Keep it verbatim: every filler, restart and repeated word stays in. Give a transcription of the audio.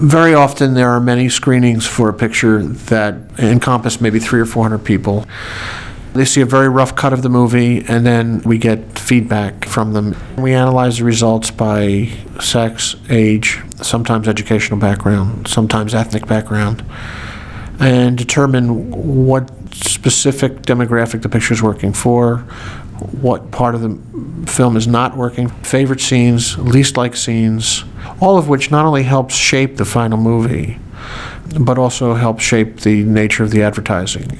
Very often there are many screenings for a picture that encompass maybe three or four hundred people. They see a very rough cut of the movie, and then we get feedback from them. We analyze the results by sex, age, sometimes educational background, sometimes ethnic background, and determine what specific demographic the picture is working for, what part of the film is not working, favorite scenes, least liked scenes, all of which not only helps shape the final movie, but also helps shape the nature of the advertising.